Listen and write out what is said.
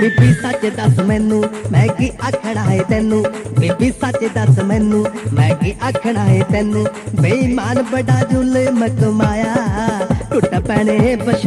ਬੀਬੀ ਸੱਚ ਦੱਸ ਮੈਨੂੰ ਮੈਂ ਕੀ ਆਖਣਾ ਏ ਤੈਨੂੰ, ਬੀਬੀ ਸੱਚ ਦੱਸ ਮੈਨੂੰ ਮੈਂ ਕੀ ਆਖਣਾ ਏ ਤੈਨੂੰ। ਬੇਈਮਾਨ ਬੜਾ ਜ਼ੁਲਮ ਕਮਾਇਆ ਟੁੱਟ ਪੈਣੇ ਬਸ਼